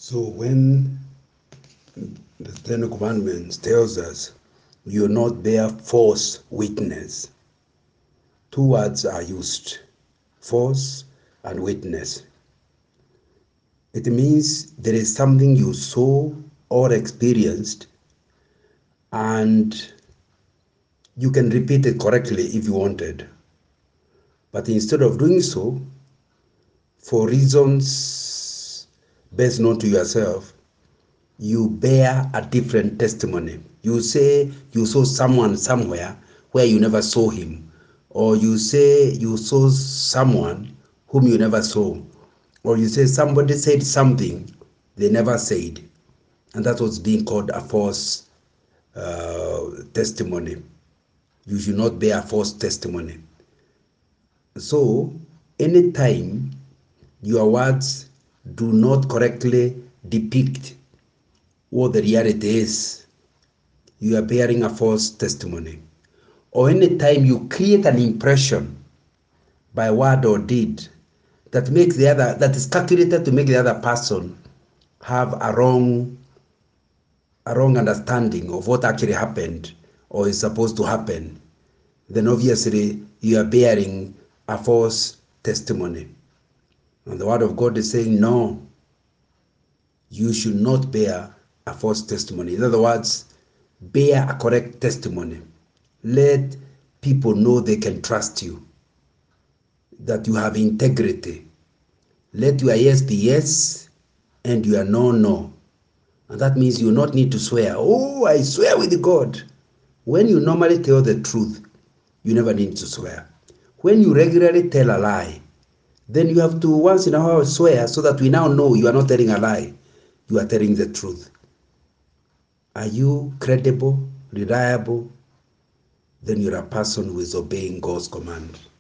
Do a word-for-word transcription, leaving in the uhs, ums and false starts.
So when the Ten Commandments tells us, you not bear false witness, two words are used, false and witness. It means there is something you saw or experienced, and you can repeat it correctly if you wanted. But instead of doing so, for reasons best known to yourself, you bear a different testimony. You say you saw someone somewhere where you never saw him, or you say you saw someone whom you never saw, or you say somebody said something they never said, and that was being called a false uh, testimony. You should not bear a false testimony. So, anytime your words do not correctly depict what the reality is, you are bearing a false testimony. Or anytime you create an impression by word or deed that makes the other, that is calculated to make the other person have a wrong, a wrong understanding of what actually happened or is supposed to happen, then obviously you are bearing a false testimony. And the word of God is saying, no, you should not bear a false testimony. In other words, bear a correct testimony. Let people know they can trust you, that you have integrity. Let your yes be yes and your no, no. And that means you not need to swear. Oh, I swear with God. When you normally tell the truth, you never need to swear. When you regularly tell a lie, then you have to once in a while swear so that we now know you are not telling a lie. You are telling the truth. Are you credible, reliable? Then you're a person who is obeying God's command.